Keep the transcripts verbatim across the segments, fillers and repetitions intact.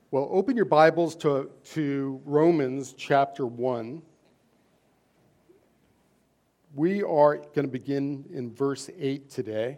Well, open your Bibles to, to Romans chapter one. We are going to begin in verse eight today.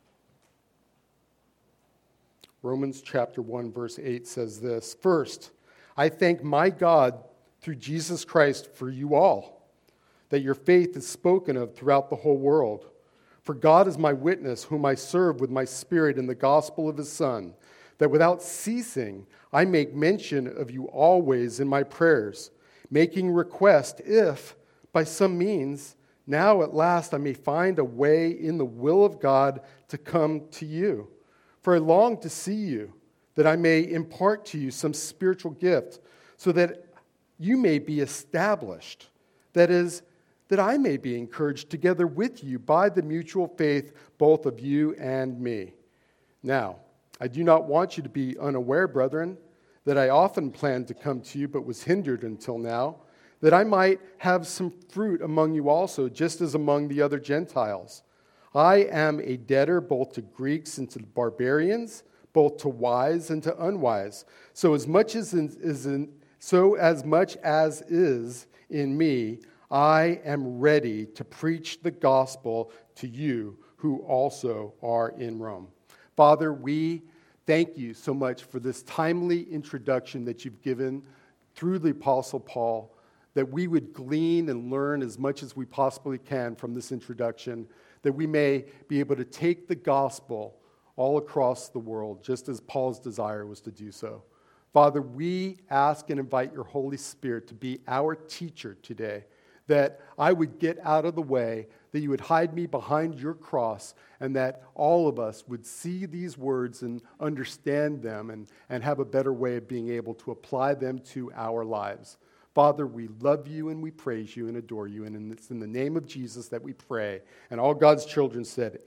Romans chapter one, verse eight says this: First, I thank my God through Jesus Christ for you all, that your faith is spoken of throughout the whole world. For God is my witness, whom I serve with my spirit in the gospel of his Son, that without ceasing I make mention of you always in my prayers, making request if, by some means, now at last I may find a way in the will of God to come to you. For I long to see you, that I may impart to you some spiritual gift, so that you may be established. That is, that I may be encouraged together with you by the mutual faith both of you and me. Now, I do not want you to be unaware, brethren, that I often planned to come to you, but was hindered until now, that I might have some fruit among you also, just as among the other Gentiles. I am a debtor both to Greeks and to the barbarians, both to wise and to unwise. So as much as in, is in, so as much as is in me, I am ready to preach the gospel to you who also are in Rome. Father, we thank you so much for this timely introduction that you've given through the Apostle Paul, that we would glean and learn as much as we possibly can from this introduction, that we may be able to take the gospel all across the world, just as Paul's desire was to do so. Father, we ask and invite your Holy Spirit to be our teacher today, that I would get out of the way, that you would hide me behind your cross, and that all of us would see these words and understand them and, and have a better way of being able to apply them to our lives. Father, we love you and we praise you and adore you, and it's in the name of Jesus that we pray. And all God's children said,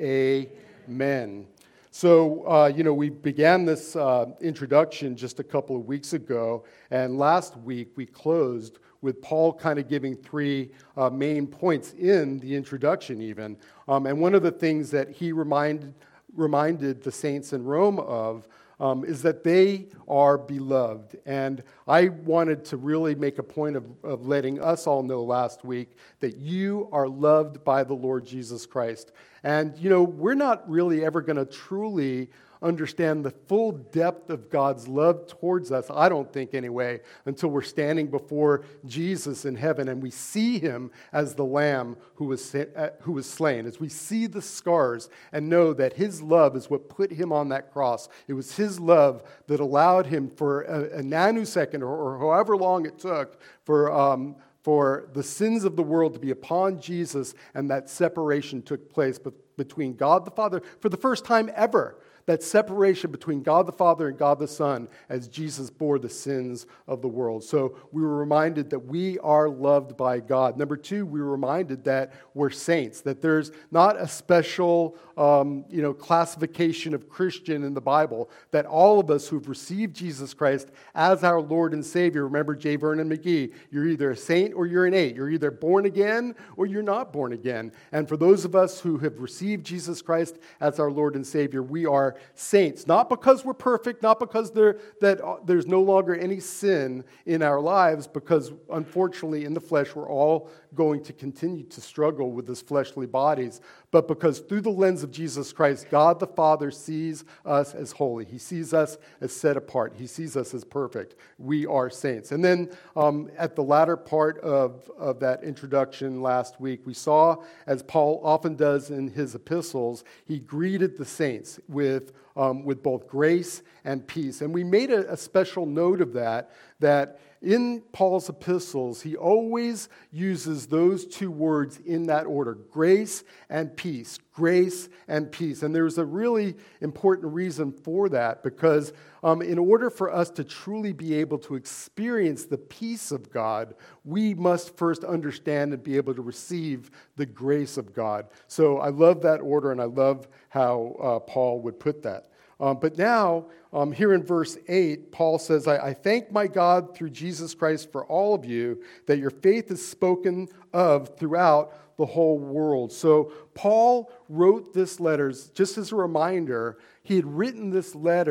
amen. So, uh, you know, we began this uh, introduction just a couple of weeks ago, and last week we closed with Paul kind of giving three uh, main points in the introduction even. Um, and one of the things that he reminded, reminded the saints in Rome of um, is that they are beloved. And I wanted to really make a point of, of letting us all know last week that you are loved by the Lord Jesus Christ. And, you know, we're not really ever going to truly understand the full depth of God's love towards us, I don't think anyway, until we're standing before Jesus in heaven and we see him as the Lamb who was, who was slain, as we see the scars and know that his love is what put him on that cross. It was his love that allowed him for a, a nanosecond or, or however long it took for um, for the sins of the world to be upon Jesus, and that separation took place between God the Father for the first time ever. That separation between God the Father and God the Son as Jesus bore the sins of the world. So we were reminded that we are loved by God. Number two, we were reminded that we're saints, that there's not a special um, you know, classification of Christian in the Bible, that all of us who've received Jesus Christ as our Lord and Savior, remember J. Vernon McGee, you're either a saint or you're an eight. You're either born again or you're not born again. And for those of us who have received Jesus Christ as our Lord and Savior, we are saints, not because we're perfect, not because there, that uh, there's no longer any sin in our lives, because unfortunately in the flesh we're all going to continue to struggle with this fleshly bodies, but because through the lens of Jesus Christ, God the Father sees us as holy. He sees us as set apart. He sees us as perfect. We are saints. And then um, at the latter part of, of that introduction last week, we saw, as Paul often does in his epistles, he greeted the saints with Um, with both grace and peace. And we made a, a special note of that, that in Paul's epistles, he always uses those two words in that order, grace and peace, grace and peace. And there's a really important reason for that, because um, in order for us to truly be able to experience the peace of God, we must first understand and be able to receive the grace of God. So I love that order, and I love how uh, Paul would put that. Um, but now, um, here in verse eight, Paul says, I, I thank my God through Jesus Christ for all of you, that your faith is spoken of throughout the whole world. So Paul wrote this letter, just as a reminder, he had written this letter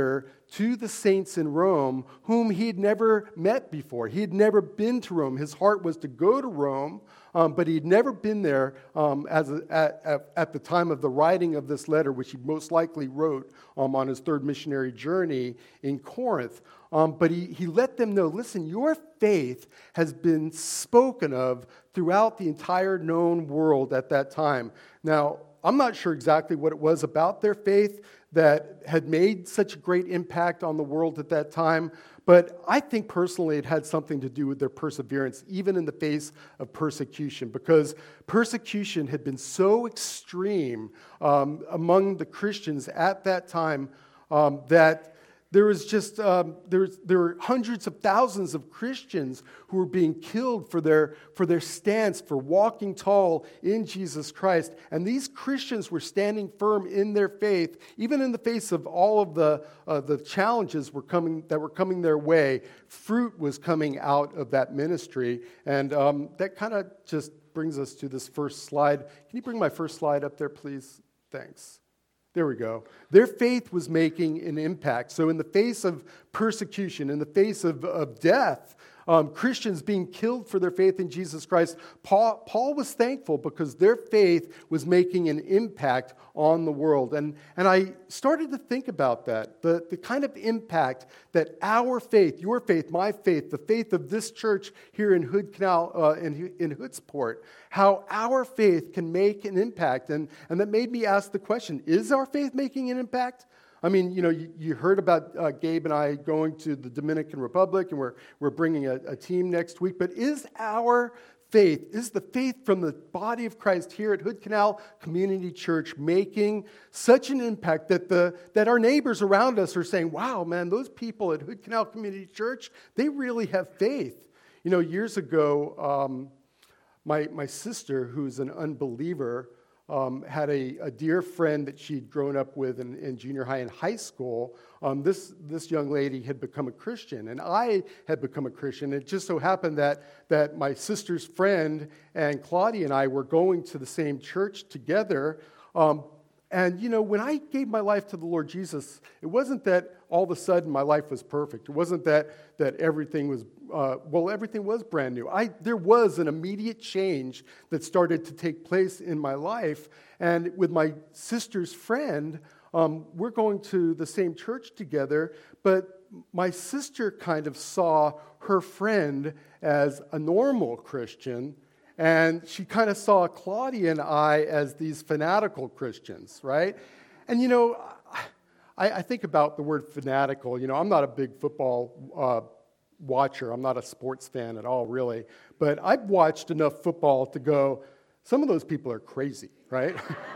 to the saints in Rome whom he had never met before. He had never been to Rome. His heart was to go to Rome, um, but he had never been there um, as a, at, at, at the time of the writing of this letter, which he most likely wrote um, on his third missionary journey in Corinth. Um, but he, he let them know, listen, your faith has been spoken of throughout the entire known world at that time. Now, I'm not sure exactly what it was about their faith that had made such a great impact on the world at that time, but I think personally it had something to do with their perseverance, even in the face of persecution, because persecution had been so extreme um, among the Christians at that time um, that There was just um, there, was, there were hundreds of thousands of Christians who were being killed for their for their stance, for walking tall in Jesus Christ. And these Christians were standing firm in their faith, even in the face of all of the uh, the challenges were coming that were coming their way. Fruit was coming out of that ministry, and um, that kind of just brings us to this first slide. Can you bring my first slide up there, please? Thanks. There we go. Their faith was making an impact. So in the face of persecution, in the face of, of death, um, Christians being killed for their faith in Jesus Christ, Paul, Paul was thankful because their faith was making an impact on the world. And, and I started to think about that, the, the kind of impact that our faith, your faith, my faith, the faith of this church here in Hood Canal, uh, in, in Hoodsport, how our faith can make an impact. And, and that made me ask the question, is our faith making an impact? I mean, you know, you, you heard about uh, Gabe and I going to the Dominican Republic, and we're, we're bringing a, a team next week. But is our faith, is the faith from the body of Christ here at Hood Canal Community Church making such an impact that the that our neighbors around us are saying, wow, man, those people at Hood Canal Community Church, they really have faith. You know, years ago, um, my, my sister, who's an unbeliever, Um, had a, a dear friend that she'd grown up with in, in junior high and high school. Um, this, this young lady had become a Christian, and I had become a Christian. It just so happened that, that my sister's friend and Claudia and I were going to the same church together. Um, and, you know, when I gave my life to the Lord Jesus, it wasn't that all of a sudden my life was perfect. It wasn't that, that everything was Uh, well, everything was brand new. I, there was an immediate change that started to take place in my life. And with my sister's friend, um, we're going to the same church together, but my sister kind of saw her friend as a normal Christian, and she kind of saw Claudia and I as these fanatical Christians, right? And, you know, I, I think about the word fanatical. You know, I'm not a big football uh watcher. I'm not a sports fan at all, really. But I've watched enough football to go, some of those people are crazy, right?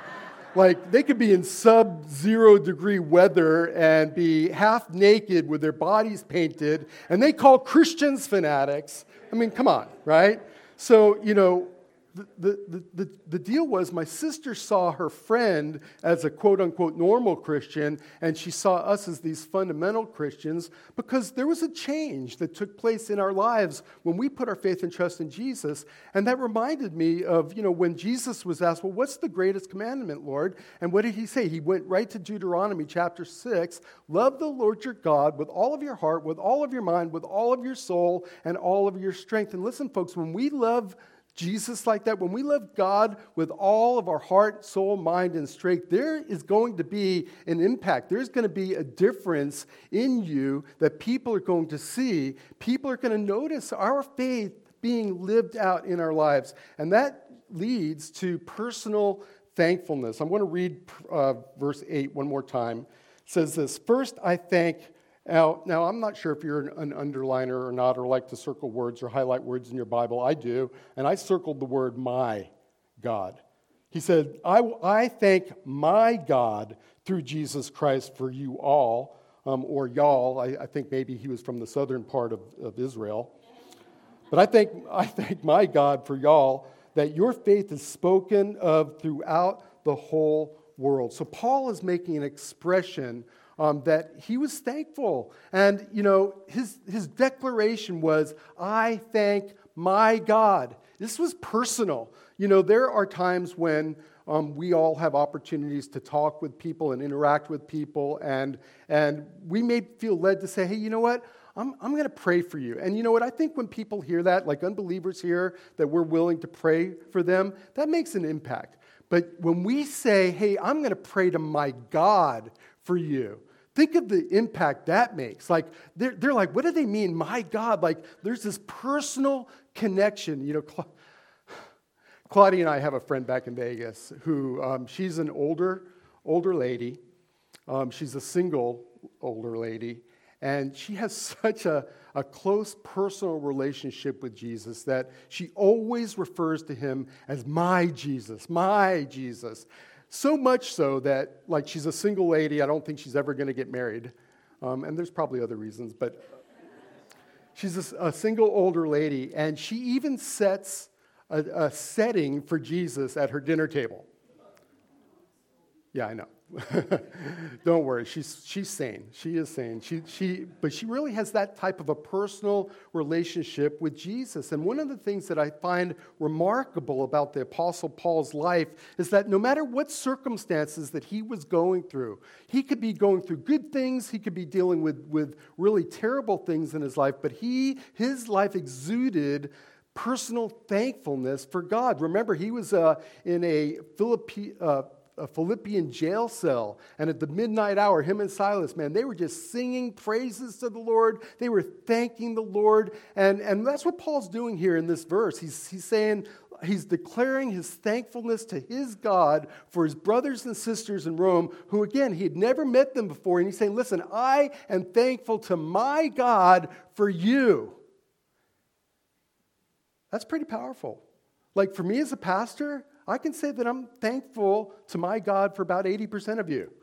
Like, they could be in sub-zero degree weather and be half naked with their bodies painted, and they call Christians fanatics. I mean, come on, right? So, you know, The, the, the, the deal was my sister saw her friend as a quote-unquote normal Christian, and she saw us as these fundamental Christians because there was a change that took place in our lives when we put our faith and trust in Jesus. And that reminded me of, you know, when Jesus was asked, well, what's the greatest commandment, Lord? And what did he say? He went right to Deuteronomy chapter six, love the Lord your God with all of your heart, with all of your mind, with all of your soul, and all of your strength. And listen, folks, when we love Jesus like that, when we love God with all of our heart, soul, mind, and strength, there is going to be an impact. There's going to be a difference in you that people are going to see. People are going to notice our faith being lived out in our lives. And that leads to personal thankfulness. I'm going to read uh, verse eight one more time. It says this, first I thank Now, now, I'm not sure if you're an underliner or not, or like to circle words or highlight words in your Bible. I do, and I circled the word my God. He said, I, I thank my God through Jesus Christ for you all, um, or y'all. I, I think maybe he was from the southern part of, of Israel. But I thank, I thank my God for y'all that your faith is spoken of throughout the whole world. So Paul is making an expression Um, that he was thankful. And, you know, his, his declaration was, I thank my God. This was personal. You know, there are times when um, we all have opportunities to talk with people and interact with people, and and we may feel led to say, hey, you know what? I'm, I'm going to pray for you. And you know what? I think when people hear that, like unbelievers hear that we're willing to pray for them, that makes an impact. But when we say, hey, I'm going to pray to my God for you, think of the impact that makes. Like, they're, they're like, what do they mean, my God? Like, there's this personal connection. You know, Cla- Claudia and I have a friend back in Vegas who, um, she's an older, older lady. Um, she's a single older lady. And she has such a, a close personal relationship with Jesus that she always refers to him as my Jesus, my Jesus. So much so that, like, she's a single lady. I don't think she's ever going to get married. Um, and there's probably other reasons, but she's a, a single older lady, and she even sets a, a setting for Jesus at her dinner table. Yeah, I know. Don't worry, she's she's sane. She is sane. She she, but she really has that type of a personal relationship with Jesus. And one of the things that I find remarkable about the Apostle Paul's life is that no matter what circumstances that he was going through, he could be going through good things, he could be dealing with with really terrible things in his life, but he his life exuded personal thankfulness for God. Remember, he was uh, in a Philippi. Uh, a Philippian jail cell, and at the midnight hour, him and Silas, man, they were just singing praises to the Lord. They were thanking the Lord, and, and that's what Paul's doing here in this verse. He's, he's saying, he's declaring his thankfulness to his God for his brothers and sisters in Rome, who, again, he had never met them before, and he's saying, listen, I am thankful to my God for you. That's pretty powerful. Like, for me as a pastor, I can say that I'm thankful to my God for about eighty percent of you.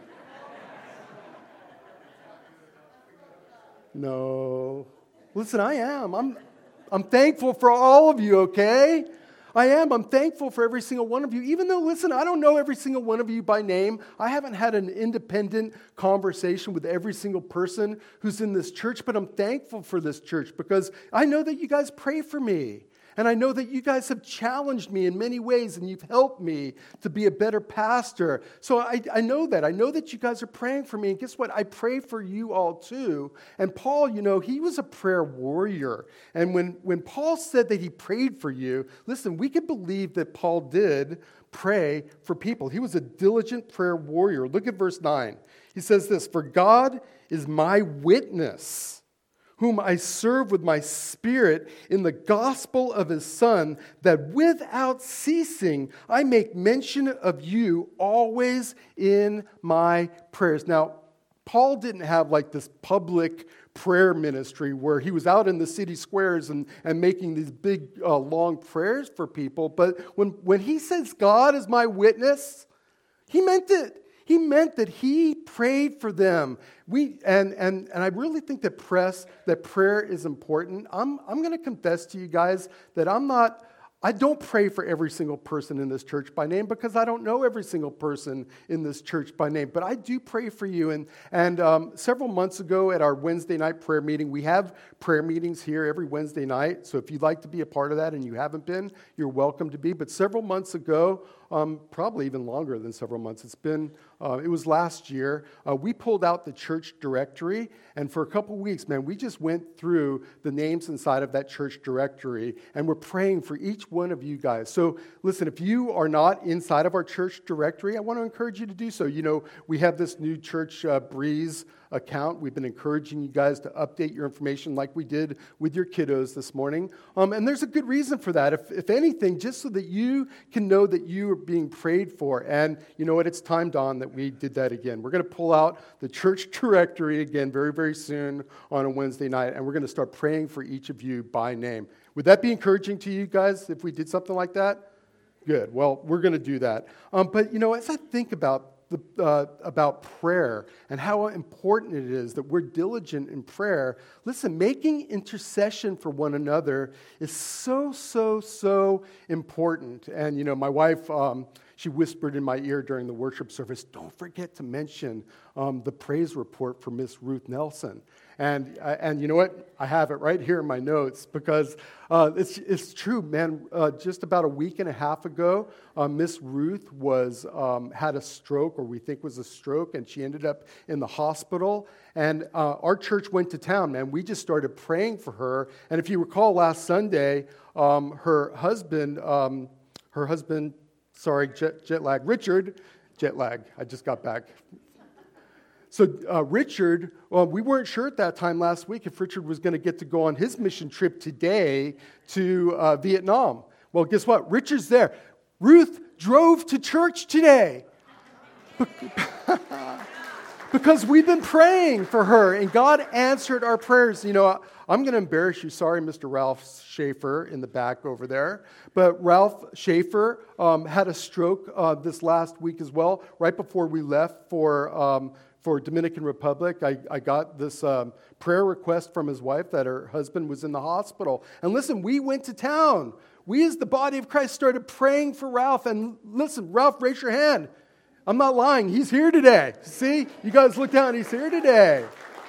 No. Listen, I am. I'm, I'm thankful for all of you, okay? I am. I'm thankful for every single one of you. Even though, listen, I don't know every single one of you by name. I haven't had an independent conversation with every single person who's in this church, but I'm thankful for this church because I know that you guys pray for me. And I know that you guys have challenged me in many ways, and you've helped me to be a better pastor. So I, I know that. I know that you guys are praying for me. And guess what? I pray for you all too. And Paul, you know, he was a prayer warrior. And when, when Paul said that he prayed for you, listen, we can believe that Paul did pray for people. He was a diligent prayer warrior. Look at verse nine. He says this, "For God is my witness, whom I serve with my spirit in the gospel of his Son, that without ceasing I make mention of you always in my prayers." Now, Paul didn't have like this public prayer ministry where he was out in the city squares and, and making these big, uh, long prayers for people. But when, when he says, God is my witness, he meant it. He meant that he prayed for them. We and and and I really think that press that prayer is important. I'm I'm going to confess to you guys that I'm not. I don't pray for every single person in this church by name because I don't know every single person in this church by name. But I do pray for you. And and um, several months ago at our Wednesday night prayer meeting, we have prayer meetings here every Wednesday night. So if you'd like to be a part of that and you haven't been, you're welcome to be. But several months ago, um, probably even longer than several months, it's been, uh, it was last year, uh, we pulled out the church directory. And for a couple weeks, man, we just went through the names inside of that church directory. And we're praying for each one of you guys. So listen, if you are not inside of our church directory, I want to encourage you to do so. You know, we have this new Church uh, Breeze account. We've been encouraging you guys to update your information like we did with your kiddos this morning. Um, and there's a good reason for that. If, if anything, just so that you can know that you are being prayed for. And you know what? It's time, Dawn, that we did that again. We're going to pull out the church directory again very, very soon on a Wednesday night. And we're going to start praying for each of you by name. Would that be encouraging to you guys if we did something like that? Good. Well, we're going to do that. Um, but, you know, as I think about the, uh, about prayer and how important it is that we're diligent in prayer, listen, making intercession for one another is so, so, so important. And, you know, my wife, um, she whispered in my ear during the worship service, don't forget to mention um, the praise report for Miss Ruth Nelson. And uh, and you know what? I have it right here in my notes because uh, it's it's true, man. Uh, just about a week and a half ago, uh, Miss Ruth was um, had a stroke, or we think was a stroke, and she ended up in the hospital. And uh, our church went to town, man. We just started praying for her. And if you recall, last Sunday, um, her husband, um, her husband, sorry, jet, jet lag, Richard, jet lag. I just got back. So uh, Richard, well, we weren't sure at that time last week if Richard was going to get to go on his mission trip today to uh, Vietnam. Well, guess what? Richard's there. Ruth drove to church today because we've been praying for her, and God answered our prayers. You know, I'm going to embarrass you. Sorry, Mister Ralph Schaefer in the back over there. But Ralph Schaefer um, had a stroke uh, this last week as well, right before we left for um, for Dominican Republic. I, I got this um, prayer request from his wife that her husband was in the hospital. And listen, we went to town. We as the body of Christ started praying for Ralph. And listen, Ralph, raise your hand. I'm not lying. He's here today. See? You guys look down. He's here today.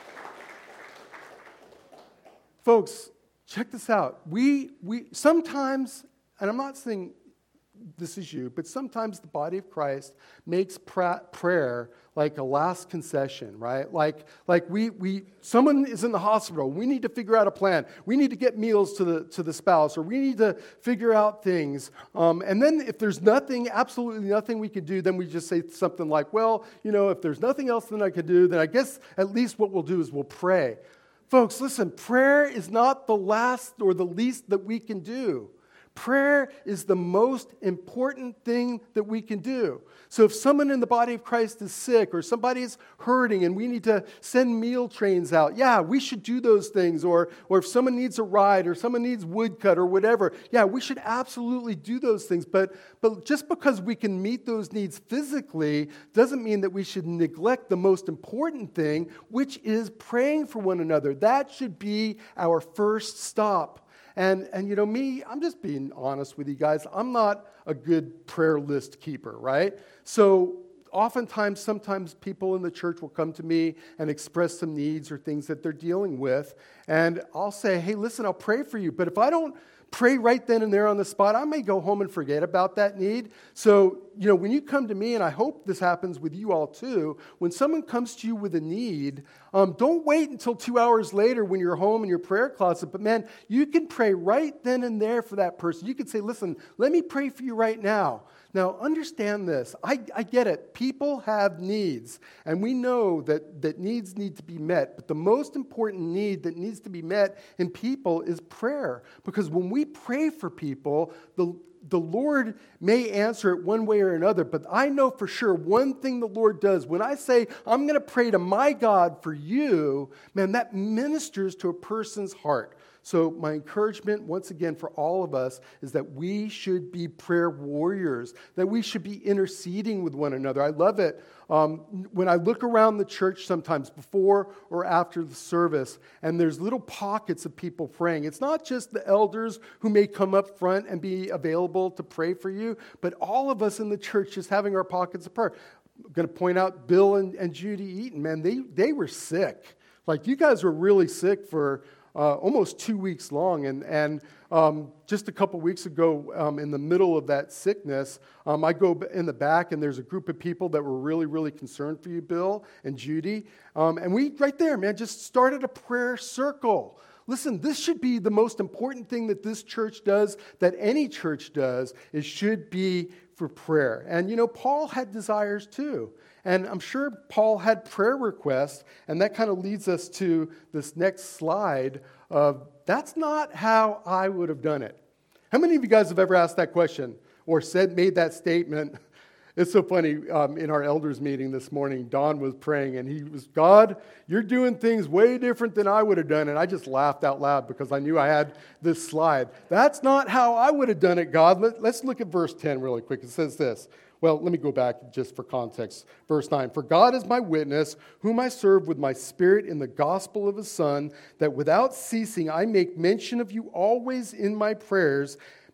Folks, check this out. We we sometimes, and I'm not saying this is you, but sometimes the body of Christ makes pra- prayer like a last concession, right? Like, like we we someone is in the hospital. We need to figure out a plan. We need to get meals to the to the spouse, or we need to figure out things. Um, and then if there's nothing, absolutely nothing we can do, then we just say something like, well, you know, if there's nothing else that I could do, then I guess at least what we'll do is we'll pray. Folks, listen, prayer is not the last or the least that we can do. Prayer is the most important thing that we can do. So if someone in the body of Christ is sick, or somebody is hurting and we need to send meal trains out, yeah, we should do those things. Or, or if someone needs a ride, or someone needs wood cut or whatever, yeah, we should absolutely do those things. But, but just because we can meet those needs physically doesn't mean that we should neglect the most important thing, which is praying for one another. That should be our first stop. And, and you know, me, I'm just being honest with you guys. I'm not a good prayer list keeper, right? So oftentimes, sometimes people in the church will come to me and express some needs or things that they're dealing with. And I'll say, hey, listen, I'll pray for you. But if I don't pray right then and there on the spot, I may go home and forget about that need. So, you know, when you come to me, and I hope this happens with you all too, when someone comes to you with a need, um, don't wait until two hours later when you're home in your prayer closet. But man, you can pray right then and there for that person. You can say, listen, let me pray for you right now. Now, understand this. I, I get it. People have needs, and we know that, that needs need to be met. But the most important need that needs to be met in people is prayer. Because when we pray for people, the, the Lord may answer it one way or another. But I know for sure one thing the Lord does. When I say, I'm going to pray to my God for you, man, that ministers to a person's heart. So my encouragement, once again, for all of us is that we should be prayer warriors, that we should be interceding with one another. I love it. Um, when I look around the church sometimes before or after the service, and there's little pockets of people praying. It's not just the elders who may come up front and be available to pray for you, but all of us in the church just having our pockets of prayer. I'm going to point out Bill and, and Judy Eaton, man, they, they were sick. Like, you guys were really sick for Uh, almost two weeks long, and and um, just a couple weeks ago, um, in the middle of that sickness, um, I go in the back, and there's a group of people that were really, really concerned for you, Bill and Judy, um, and we right there, man, just started a prayer circle. Listen, this should be the most important thing that this church does, that any church does. It should be for prayer. And you know, Paul had desires too. And I'm sure Paul had prayer requests, and that kind of leads us to this next slide of, that's not how I would have done it. How many of you guys have ever asked that question or said, made that statement? It's so funny, um, in our elders meeting this morning, Don was praying, and he was, God, you're doing things way different than I would have done. And I just laughed out loud because I knew I had this slide. That's not how I would have done it, God. Let, let's look at verse ten really quick. It says this. Well, let me go back just for context. Verse nine, for God is my witness, whom I serve with my spirit in the gospel of his Son, that without ceasing I make mention of you always in my prayers,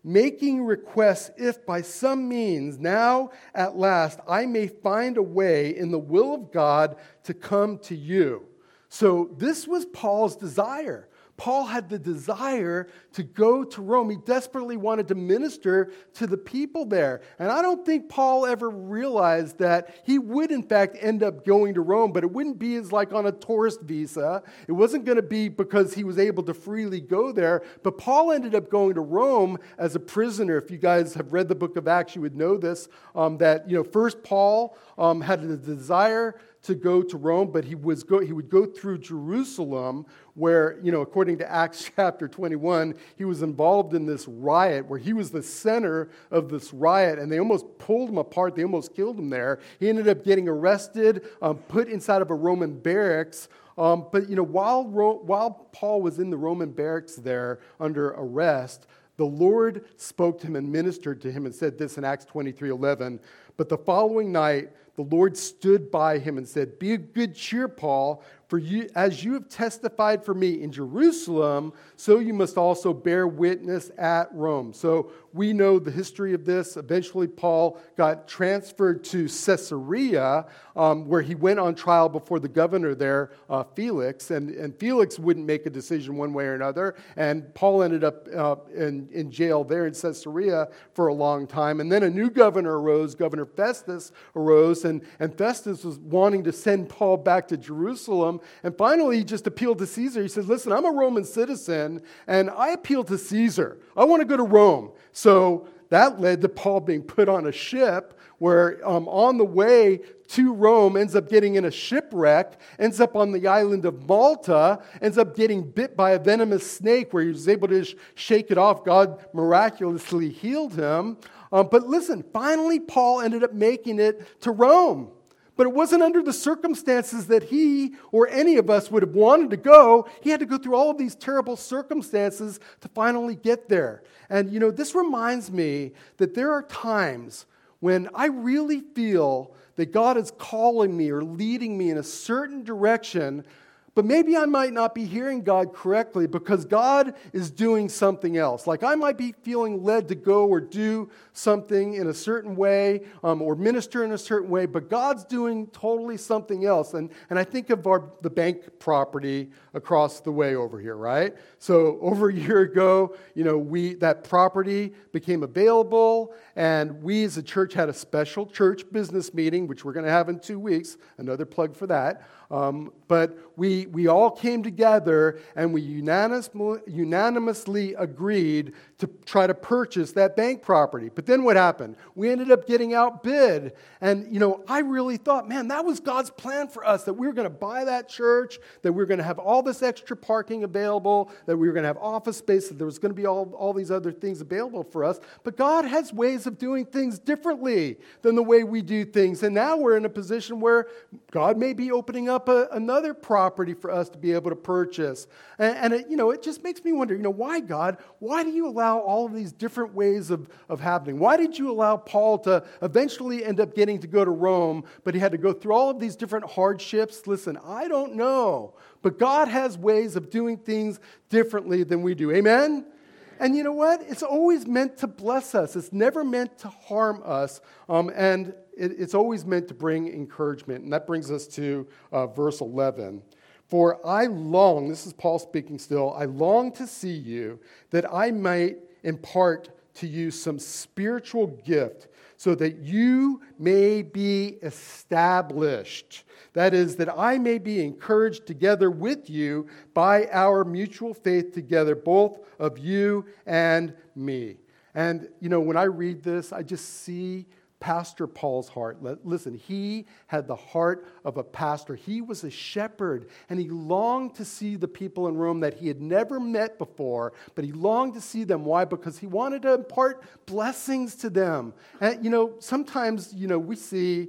making requests if by some means now at last I may find a way in the will of God to come to you. So this was Paul's desire. Paul had the desire to go to Rome. He desperately wanted to minister to the people there. And I don't think Paul ever realized that he would, in fact, end up going to Rome, but it wouldn't be as like on a tourist visa. It wasn't going to be because he was able to freely go there. But Paul ended up going to Rome as a prisoner. If you guys have read the book of Acts, you would know this, um, that, you know, first Paul um, had the desire to go to Rome, but he was go, he would go through Jerusalem where, you know, according to Acts chapter twenty-one, he was involved in this riot where he was the center of this riot, and they almost pulled him apart. They almost killed him there. He ended up getting arrested, um, put inside of a Roman barracks. Um, but, you know, while, Ro- while Paul was in the Roman barracks there under arrest, the Lord spoke to him and ministered to him and said this in Acts twenty-three eleven. But the following night, the Lord stood by him and said, "Be of good cheer, Paul, for you, as you have testified for me in Jerusalem, so you must also bear witness at Rome." So we know the history of this. Eventually, Paul got transferred to Caesarea, um, where he went on trial before the governor there, uh, Felix. And, and Felix wouldn't make a decision one way or another. And Paul ended up uh, in, in jail there in Caesarea for a long time. And then a new governor arose, Governor Festus arose, and, and Festus was wanting to send Paul back to Jerusalem. And finally, he just appealed to Caesar. He said, "Listen, I'm a Roman citizen, and I appeal to Caesar. I want to go to Rome." So that led to Paul being put on a ship where um, on the way to Rome ends up getting in a shipwreck, ends up on the island of Malta, ends up getting bit by a venomous snake where he was able to sh- shake it off. God miraculously healed him. Um, but listen, finally Paul ended up making it to Rome. But it wasn't under the circumstances that he or any of us would have wanted to go. He had to go through all of these terrible circumstances to finally get there. And, you know, this reminds me that there are times when I really feel that God is calling me or leading me in a certain direction, but maybe I might not be hearing God correctly because God is doing something else. Like I might be feeling led to go or do something in a certain way um, or minister in a certain way, but God's doing totally something else. And, and I think of our the bank property across the way over here, right? So over a year ago, you know, we that property became available, and we as a church had a special church business meeting, which we're going to have in two weeks. Another plug for that. Um, but we we all came together and we unanimously, unanimously agreed to try to purchase that bank property. But then what happened? We ended up getting outbid. And, you know, I really thought, man, that was God's plan for us, that we were going to buy that church, that we were going to have all this extra parking available, that we were going to have office space, that there was going to be all, all these other things available for us. But God has ways of doing things differently than the way we do things. And now we're in a position where God may be opening up a, another property for us to be able to purchase. And, and it, you know, it just makes me wonder, you know, why, God? Why do you allow all of these different ways of, of happening? Why did you allow Paul to eventually end up getting to go to Rome, but he had to go through all of these different hardships? Listen, I don't know. But God has ways of doing things differently than we do. Amen? And you know what? It's always meant to bless us. It's never meant to harm us. Um, and it, it's always meant to bring encouragement. And that brings us to uh, verse eleven. "For I long," this is Paul speaking still, "I long to see you, that I might impart to you some spiritual gift, so that you may be established. That is, that I may be encouraged together with you by our mutual faith together, both of you and me." And, you know, when I read this, I just see Pastor Paul's heart. Listen, he had the heart of a pastor. He was a shepherd, and he longed to see the people in Rome that he had never met before, but he longed to see them. Why? Because he wanted to impart blessings to them. And, you know, sometimes, you know, we see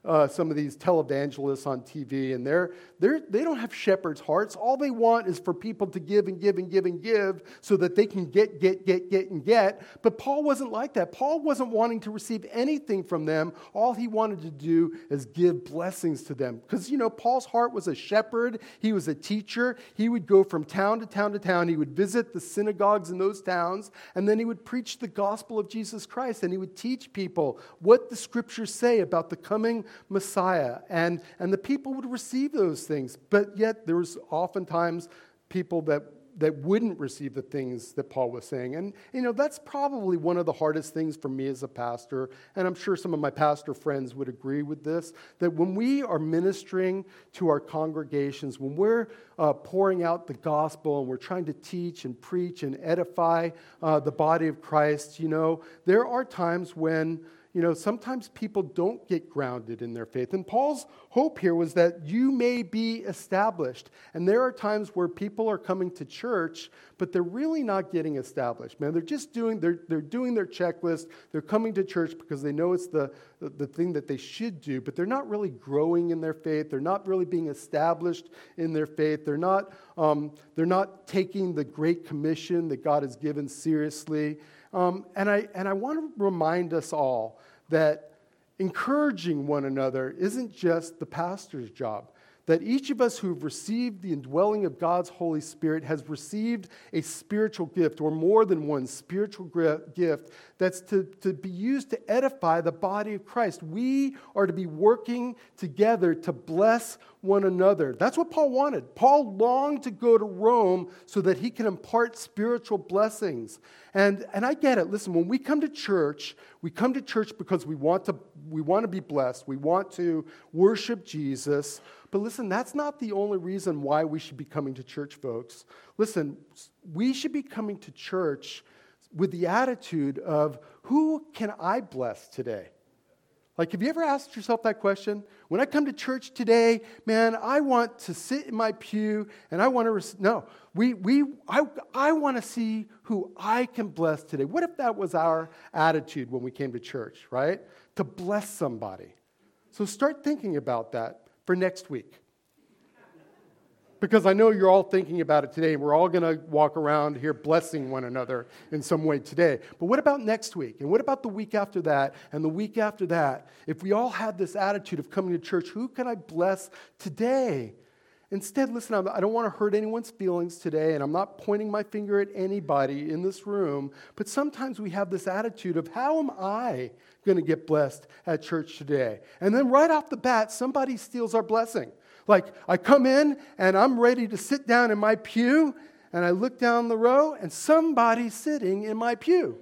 uh, some of these televangelists on T V, and they're, they're, they don't have shepherd's hearts. All they want is for people to give and give and give and give so that they can get, get, get, get, and get. But Paul wasn't like that. Paul wasn't wanting to receive anything from them. All he wanted to do is give blessings to them. Because, you know, Paul's heart was a shepherd. He was a teacher. He would go from town to town to town. He would visit the synagogues in those towns, and then he would preach the gospel of Jesus Christ, and he would teach people what the scriptures say about the coming Messiah, and, and the people would receive those things. But yet there was oftentimes people that that wouldn't receive the things that Paul was saying. And, you know, that's probably one of the hardest things for me as a pastor, and I'm sure some of my pastor friends would agree with this, that when we are ministering to our congregations, when we're uh, pouring out the gospel and we're trying to teach and preach and edify uh, the body of Christ, you know, there are times when You know, sometimes people don't get grounded in their faith. And Paul's hope here was that you may be established. And there are times where people are coming to church, but they're really not getting established. Man, they're just doing, they're, they're doing their checklist. They're coming to church because they know it's the, the, the thing that they should do, but they're not really growing in their faith. They're not really being established in their faith. They're not, um, they're not taking the Great Commission that God has given seriously. Um, and I and I want to remind us all that encouraging one another isn't just the pastor's job. That each of us who've received the indwelling of God's Holy Spirit has received a spiritual gift, or more than one spiritual gift, that's to, to be used to edify the body of Christ. We are to be working together to bless one another. That's what Paul wanted. Paul longed to go to Rome so that he can impart spiritual blessings. And, and I get it. Listen, when we come to church, we come to church because we want to, we want to be blessed. We want to worship Jesus. But listen, that's not the only reason why we should be coming to church, folks. Listen, we should be coming to church with the attitude of, who can I bless today? Like, have you ever asked yourself that question? When I come to church today, man, I want to sit in my pew and I want to, res- no, we, we, I, I want to see who I can bless today. What if that was our attitude when we came to church, right? To bless somebody. So start thinking about that for next week. Because I know you're all thinking about it today, and we're all going to walk around here blessing one another in some way today. But what about next week? And what about the week after that? And the week after that? If we all had this attitude of coming to church, who can I bless today? Instead, listen, I don't want to hurt anyone's feelings today, and I'm not pointing my finger at anybody in this room, but sometimes we have this attitude of, how am I going to get blessed at church today? And then right off the bat, somebody steals our blessing. Like, I come in, and I'm ready to sit down in my pew, and I look down the row, and somebody's sitting in my pew.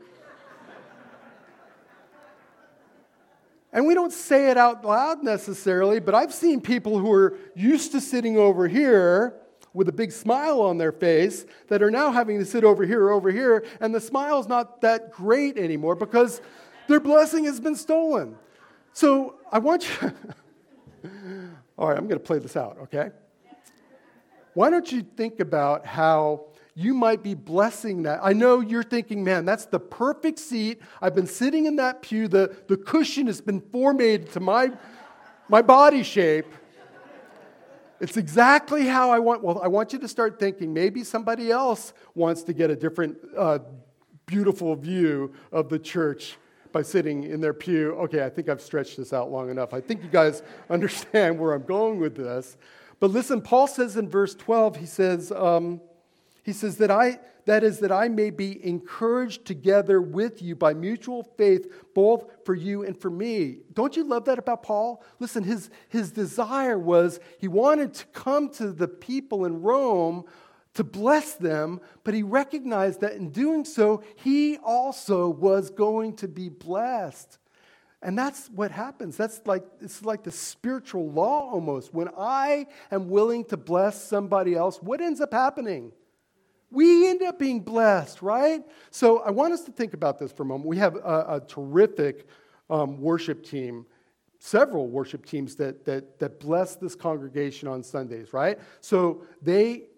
And we don't say it out loud necessarily, but I've seen people who are used to sitting over here with a big smile on their face that are now having to sit over here or over here, and the smile's not that great anymore because their blessing has been stolen. So I want you... All right, I'm going to play this out, okay? Why don't you think about how you might be blessing that? I know you're thinking, man, that's the perfect seat. I've been sitting in that pew. The, the cushion has been formatted to my, my body shape. It's exactly how I want. Well, I want you to start thinking maybe somebody else wants to get a different uh, beautiful view of the church by sitting in their pew. Okay, I think I've stretched this out long enough. I think you guys understand where I'm going with this. But listen, Paul says in verse twelve, he says, um, he says that I, that is, that I may be encouraged together with you by mutual faith, both for you and for me. Don't you love that about Paul? Listen, his, his desire was he wanted to come to the people in Rome to bless them, but he recognized that in doing so, he also was going to be blessed. And that's what happens. That's like, it's like the spiritual law almost. When I am willing to bless somebody else, what ends up happening? We end up being blessed, right? So I want us to think about this for a moment. We have a, a terrific um, worship team, several worship teams that, that, that bless this congregation on Sundays, right? So they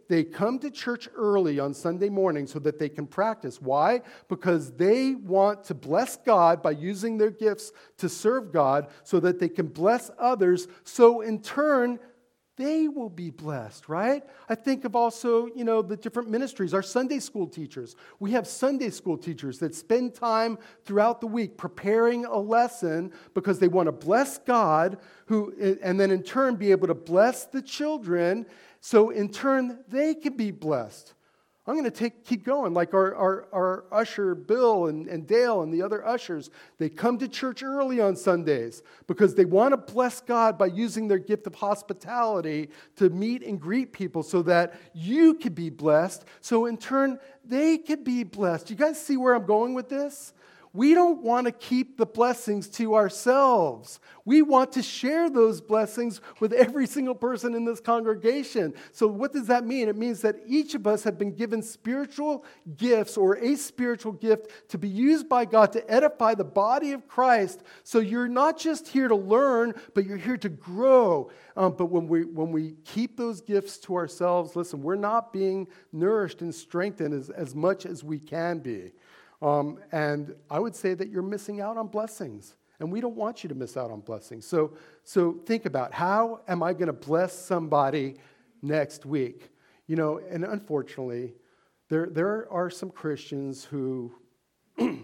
they come to church early on Sunday morning so that they can practice. Why? Because they want to bless God by using their gifts to serve God so that they can bless others, so in turn, they will be blessed, right? I think of also, you know, the different ministries, our Sunday school teachers. We have Sunday school teachers that spend time throughout the week preparing a lesson because they want to bless God, who, and then in turn be able to bless the children, so in turn they can be blessed. I'm going to take, keep going, like our, our, our usher, Bill and, and Dale and the other ushers. They come to church early on Sundays because they want to bless God by using their gift of hospitality to meet and greet people so that you can be blessed, so in turn, they can be blessed. You guys see where I'm going with this? We don't want to keep the blessings to ourselves. We want to share those blessings with every single person in this congregation. So what does that mean? It means that each of us have been given spiritual gifts or a spiritual gift to be used by God to edify the body of Christ. So you're not just here to learn, but you're here to grow. Um, but when we when we keep those gifts to ourselves, listen, we're not being nourished and strengthened as, as much as we can be. Um, and I would say that you're missing out on blessings. And we don't want you to miss out on blessings. So, so think about, how am I going to bless somebody next week? You know, and unfortunately, there, there are some Christians who, I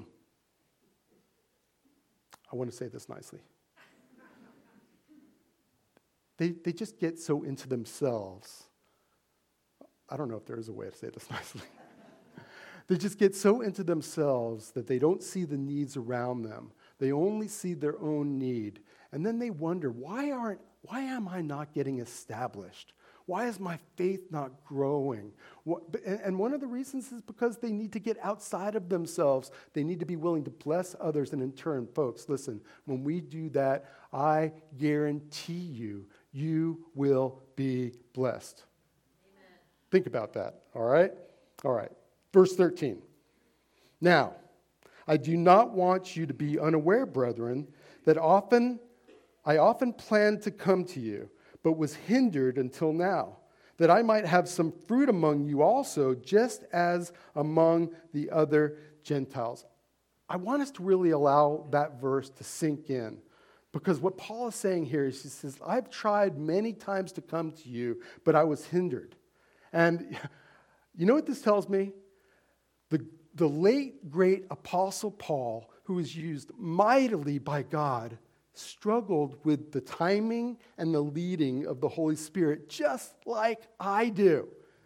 want to say this nicely, they, they just get so into themselves. I don't know if there is a way to say this nicely. They just get so into themselves that they don't see the needs around them. They only see their own need. And then they wonder, why aren't, why am I not getting established? Why is my faith not growing? What, and one of the reasons is because they need to get outside of themselves. They need to be willing to bless others. And in turn, folks, listen, when we do that, I guarantee you, you will be blessed. Amen. Think about that, all right? All right. Verse thirteen. Now, I do not want you to be unaware, brethren, that often I often planned to come to you, but was hindered until now, that I might have some fruit among you also, just as among the other Gentiles. I want us to really allow that verse to sink in, because what Paul is saying here is, he says, I've tried many times to come to you, but I was hindered. And you know what this tells me? The, the late, great Apostle Paul, who was used mightily by God, struggled with the timing and the leading of the Holy Spirit, just like I do.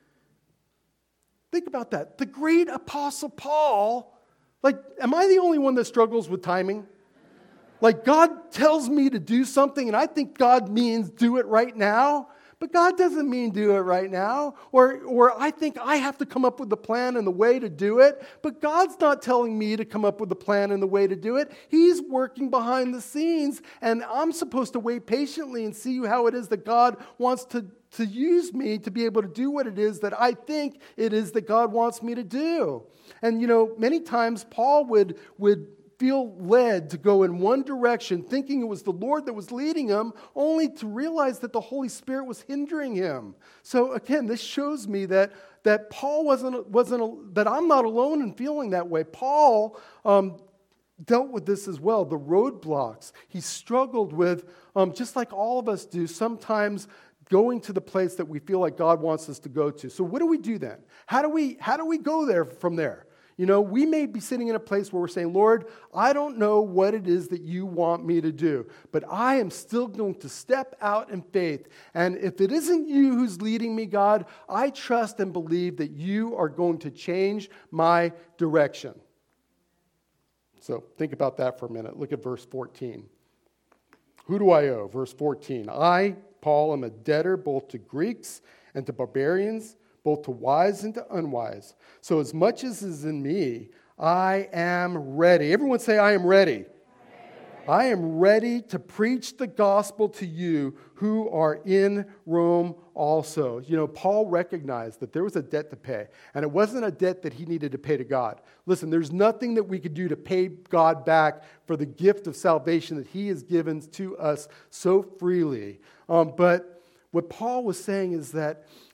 Think about that. The great Apostle Paul, like, am I the only one that struggles with timing? Like, God tells me to do something, and I think God means do it right now. But God doesn't mean do it right now. Or, or I think I have to come up with the plan and the way to do it. But God's not telling me to come up with the plan and the way to do it. He's working behind the scenes. And I'm supposed to wait patiently and see how it is that God wants to, to use me to be able to do what it is that I think it is that God wants me to do. And, you know, many times Paul would would feel led to go in one direction, thinking it was the Lord that was leading him, only to realize that the Holy Spirit was hindering him. So again, this shows me that that Paul wasn't wasn't that I'm not alone in feeling that way. Paul um, dealt with this as well. The roadblocks he struggled with, um, just like all of us do. Sometimes going to the place that we feel like God wants us to go to. So what do we do then? How do we how do we go there from there? You know, we may be sitting in a place where we're saying, Lord, I don't know what it is that you want me to do, but I am still going to step out in faith. And if it isn't you who's leading me, God, I trust and believe that you are going to change my direction. So think about that for a minute. Look at verse fourteen. Who do I owe? Verse fourteen. I, Paul, am a debtor both to Greeks and to barbarians, both to wise and to unwise. So as much as is in me, I am ready. Everyone say, I am ready. I am ready to preach the gospel to you who are in Rome also. You know, Paul recognized that there was a debt to pay, and it wasn't a debt that he needed to pay to God. Listen, there's nothing that we could do to pay God back for the gift of salvation that he has given to us so freely. Um, but what Paul was saying is that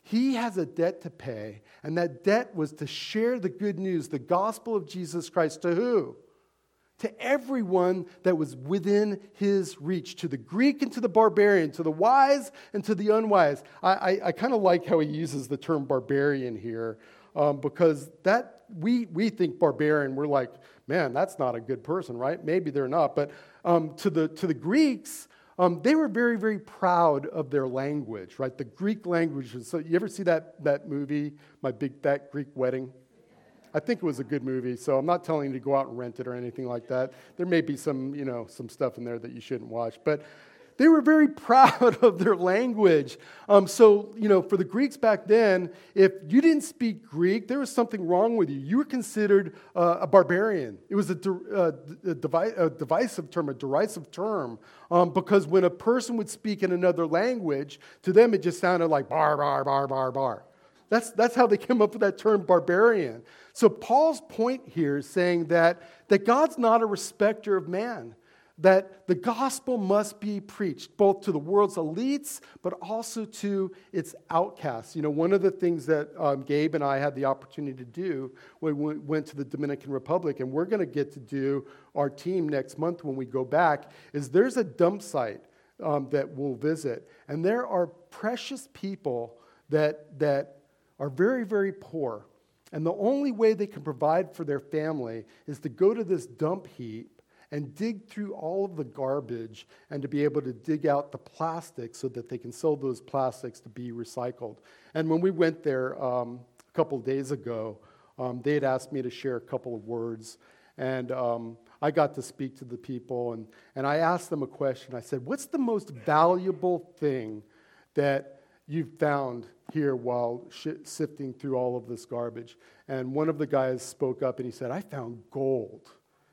He has a debt to pay, and that debt was to share the good news, the gospel of Jesus Christ, to who? To everyone that was within his reach, to the Greek and to the barbarian, to the wise and to the unwise. I, I, I kind of like how he uses the term barbarian here, um, because that we we think barbarian, we're like, man, that's not a good person, right? Maybe they're not, but um, to the to the Greeks, Um, they were very, very proud of their language, right? The Greek language. So you ever see that that movie, My Big Fat Greek Wedding? I think it was a good movie, so I'm not telling you to go out and rent it or anything like that. There may be some, you know, some stuff in there that you shouldn't watch, but they were very proud of their language. Um, so, you know, for the Greeks back then, if you didn't speak Greek, there was something wrong with you. You were considered uh, a barbarian. It was a, de- uh, a, devi- a divisive term, a derisive term, um, because when a person would speak in another language, to them it just sounded like bar, bar, bar, bar, bar. That's, that's how they came up with that term barbarian. So Paul's point here is saying that, that God's not a respecter of man, that the gospel must be preached both to the world's elites, but also to its outcasts. You know, one of the things that um, Gabe and I had the opportunity to do when we went to the Dominican Republic, and we're going to get to do our team next month when we go back, is there's a dump site um, that we'll visit. And there are precious people that that are very, very poor. And the only way they can provide for their family is to go to this dump heap and dig through all of the garbage and to be able to dig out the plastic so that they can sell those plastics to be recycled. And when we went there um, a couple of days ago, um, they had asked me to share a couple of words. And um, I got to speak to the people, and, and I asked them a question. I said, what's the most valuable thing that you've found here while sh- sifting through all of this garbage? And one of the guys spoke up and he said, I found gold.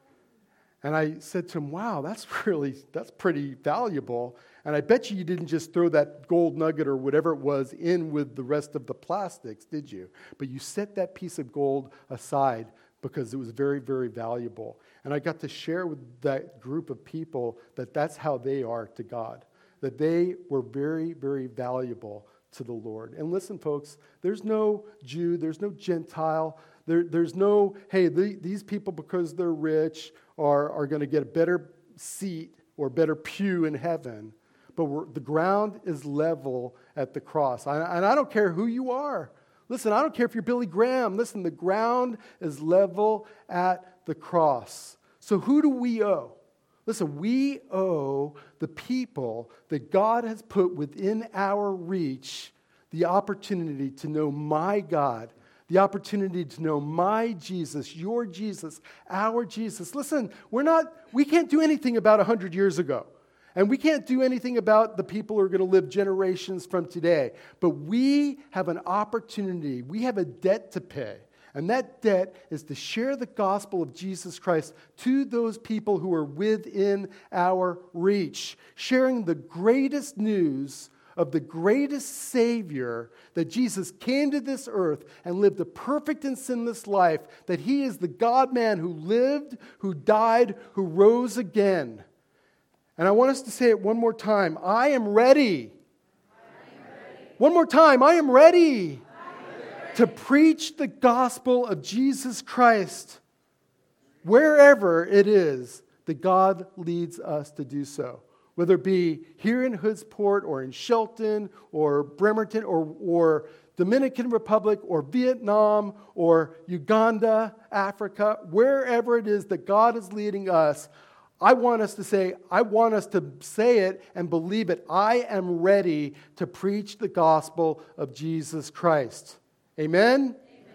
And I said to him, wow, that's really, that's pretty valuable. And I bet you you didn't just throw that gold nugget or whatever it was in with the rest of the plastics, did you? But you set that piece of gold aside because it was very, very valuable. And I got to share with that group of people that that's how they are to God, that they were very, very valuable to the Lord. And listen, folks, there's no Jew, there's no Gentile, there, there's no, hey, the, these people, because they're rich, are, are going to get a better seat or better pew in heaven. But we're, the ground is level at the cross. I, and I don't care who you are. Listen, I don't care if you're Billy Graham. Listen, the ground is level at the cross. So who do we owe? Listen, we owe the people that God has put within our reach the opportunity to know my God, the opportunity to know my Jesus, your Jesus, our Jesus. Listen, we're not, we can't do anything about one hundred years ago. And we can't do anything about the people who are going to live generations from today. But we have an opportunity, we have a debt to pay. And that debt is to share the gospel of Jesus Christ to those people who are within our reach, sharing the greatest news of the greatest Savior, that Jesus came to this earth and lived a perfect and sinless life, that he is the God-man who lived, who died, who rose again. And I want us to say it one more time. I am ready. I am ready. One more time. I am ready. To preach the gospel of Jesus Christ wherever it is that God leads us to do so. Whether it be here in Hoodsport or in Shelton or Bremerton or, or Dominican Republic or Vietnam or Uganda, Africa, wherever it is that God is leading us, I want us to say, I want us to say it and believe it. I am ready to preach the gospel of Jesus Christ. Amen? Amen?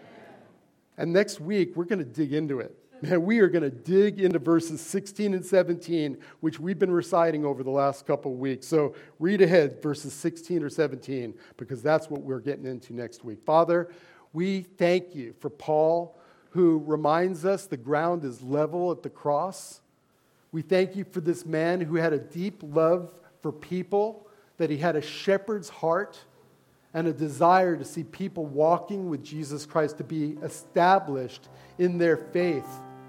And next week, we're going to dig into it. Man, we are going to dig into verses sixteen and seventeen, which we've been reciting over the last couple of weeks. So read ahead, verses sixteen or seventeen, because that's what we're getting into next week. Father, we thank you for Paul, who reminds us the ground is level at the cross. We thank you for this man who had a deep love for people, that he had a shepherd's heart, and a desire to see people walking with Jesus Christ, to be established in their faith.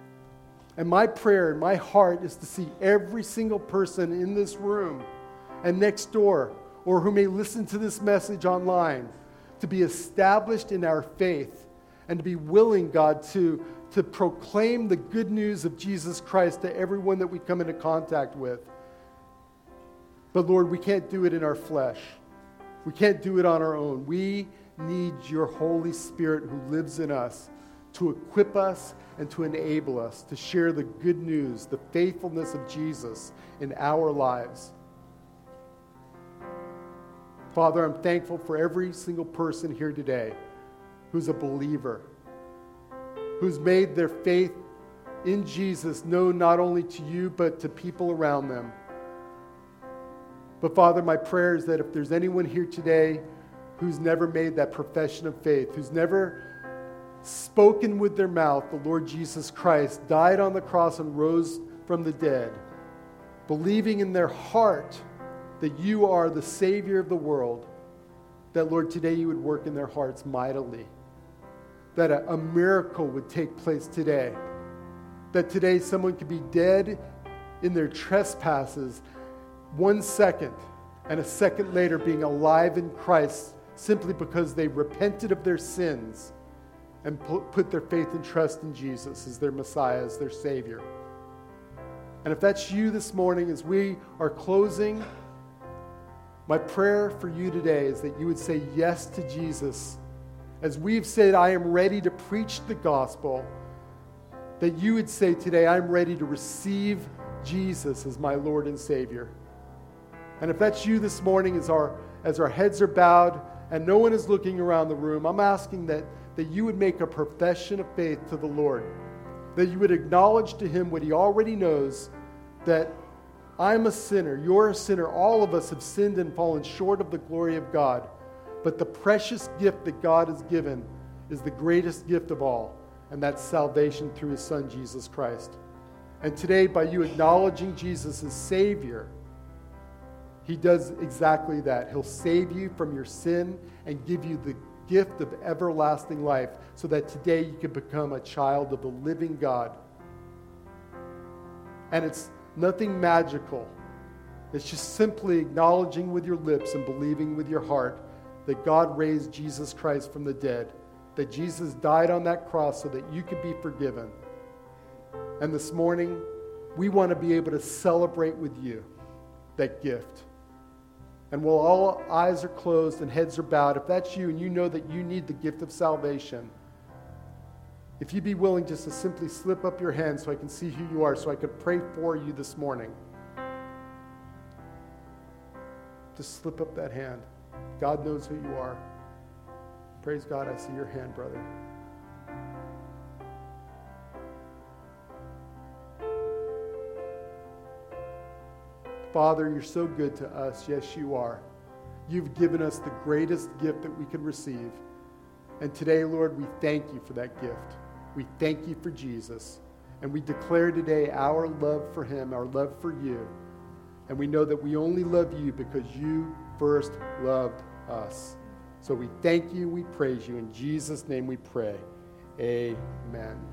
And my prayer and my heart is to see every single person in this room and next door, or who may listen to this message online, to be established in our faith, and to be willing, God, to, to proclaim the good news of Jesus Christ to everyone that we come into contact with. But Lord, we can't do it in our flesh. We can't do it on our own. We need your Holy Spirit who lives in us to equip us and to enable us to share the good news, the faithfulness of Jesus in our lives. Father, I'm thankful for every single person here today who's a believer, who's made their faith in Jesus known not only to you, but to people around them. But Father, my prayer is that if there's anyone here today who's never made that profession of faith, who's never spoken with their mouth the Lord Jesus Christ died on the cross and rose from the dead, believing in their heart that you are the Savior of the world, that, Lord, today you would work in their hearts mightily, that a, a miracle would take place today, that today someone could be dead in their trespasses one second, and a second later being alive in Christ simply because they repented of their sins and put their faith and trust in Jesus as their Messiah, as their Savior. And if that's you this morning, as we are closing, my prayer for you today is that you would say yes to Jesus. As we've said, I am ready to preach the gospel, that you would say today, I'm ready to receive Jesus as my Lord and Savior. And if that's you this morning, as our, as our heads are bowed and no one is looking around the room, I'm asking that, that you would make a profession of faith to the Lord, that you would acknowledge to him what he already knows, that I'm a sinner, you're a sinner, all of us have sinned and fallen short of the glory of God. But the precious gift that God has given is the greatest gift of all, and that's salvation through his Son, Jesus Christ. And today, by you acknowledging Jesus as Savior, he does exactly that. He'll save you from your sin and give you the gift of everlasting life so that today you can become a child of the living God. And it's nothing magical. It's just simply acknowledging with your lips and believing with your heart that God raised Jesus Christ from the dead, that Jesus died on that cross so that you could be forgiven. And this morning, we want to be able to celebrate with you that gift. And while all eyes are closed and heads are bowed, if that's you and you know that you need the gift of salvation, if you'd be willing just to simply slip up your hand so I can see who you are, so I could pray for you this morning. Just slip up that hand. God knows who you are. Praise God, I see your hand, brother. Father, you're so good to us. Yes, you are. You've given us the greatest gift that we could receive. And today, Lord, we thank you for that gift. We thank you for Jesus. And we declare today our love for him, our love for you. And we know that we only love you because you first loved us. So we thank you, we praise you. In Jesus' name we pray. Amen.